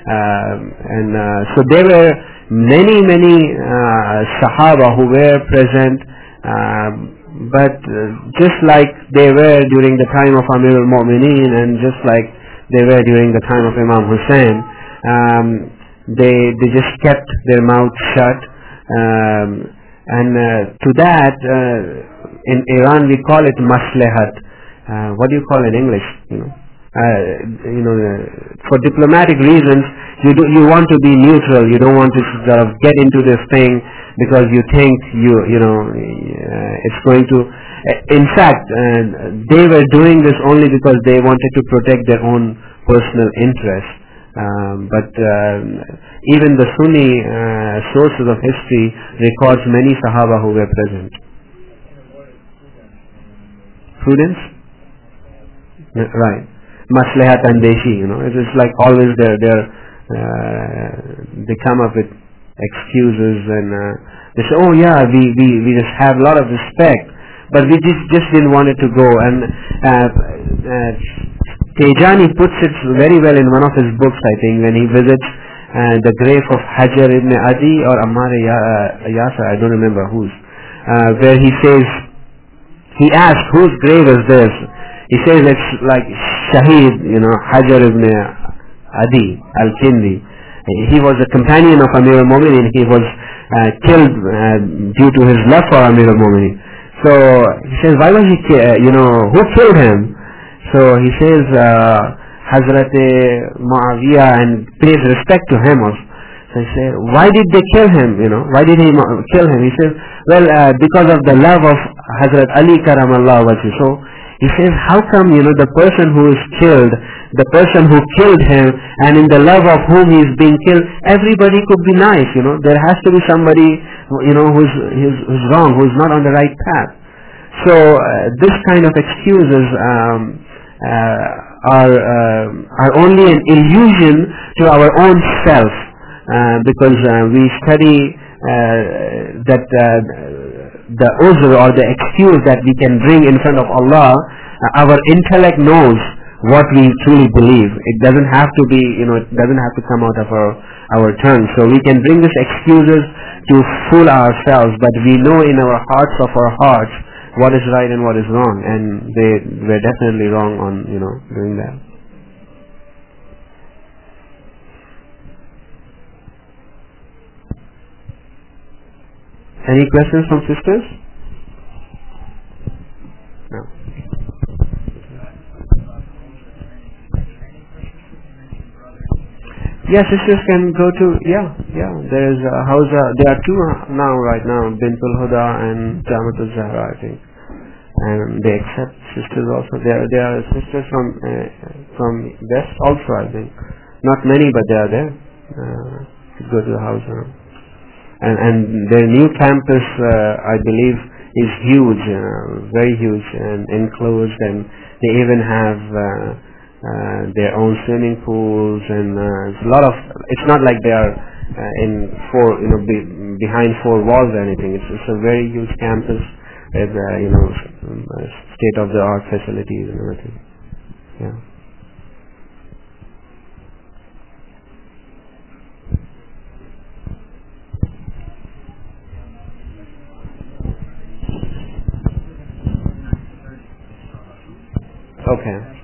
so there were many Sahaba who were present, but just like they were during the time of Amir al-Mu'mineen and just like they were during the time of Imam Hussein, they just kept their mouths shut, and to that in Iran we call it maslahat. What do you call it in English? For diplomatic reasons, you want to be neutral. You don't want to sort of get into this thing because you think it's going to. In fact, they were doing this only because they wanted to protect their own personal interests. But even the Sunni sources of history records many Sahaba who were present. Prudence, right? Maslahat and Deshi, it's like always they come up with excuses and they say, "Oh yeah, we just have a lot of respect, but we just didn't want it to go." And Tejani puts it very well in one of his books, I think, when he visits the grave of Hajar ibn Adi or Ammar Yasir, I don't remember whose, where he says, he asks, "Whose grave is this?" He says it's like Shaheed, Hajar ibn Adi al-Kindi. He was a companion of Amir al-Mu'mineen. He was killed due to his love for Amir al-Mu'mineen. So he says, why was he who killed him? So he says Hazrat Muawiyah, and pays respect to him also. So he says, why did they kill him? Why did he kill him? He says, well, because of the love of Hazrat Ali Karamallahu Wajhu. So he says, how come, the person who is killed, the person who killed him, and in the love of whom he is being killed, everybody could be nice, There has to be somebody, who's wrong, who's not on the right path. So this kind of excuses are only an illusion to our own self, because we study that the uzr or the excuse that we can bring in front of Allah. Our intellect knows what we truly believe. It doesn't have to be, it doesn't have to come out of our tongue. So we can bring these excuses to fool ourselves, but we know in our hearts of our hearts what is right and what is wrong, and they were definitely wrong on doing that. Any questions from sisters? No. Yeah, sisters can go to, there is a house, there are two now, right now, Bintul Huda and Jamatul Zahra, I think. And they accept sisters also. There are sisters from West also, I think. Not many, but they are there. Go to the house now. And their new campus, I believe, is huge, very huge and enclosed, and they even have their own swimming pools, and it's a lot of. It's not like they are behind four walls or anything. It's a very huge campus with state-of-the-art facilities and everything. Yeah. Okay.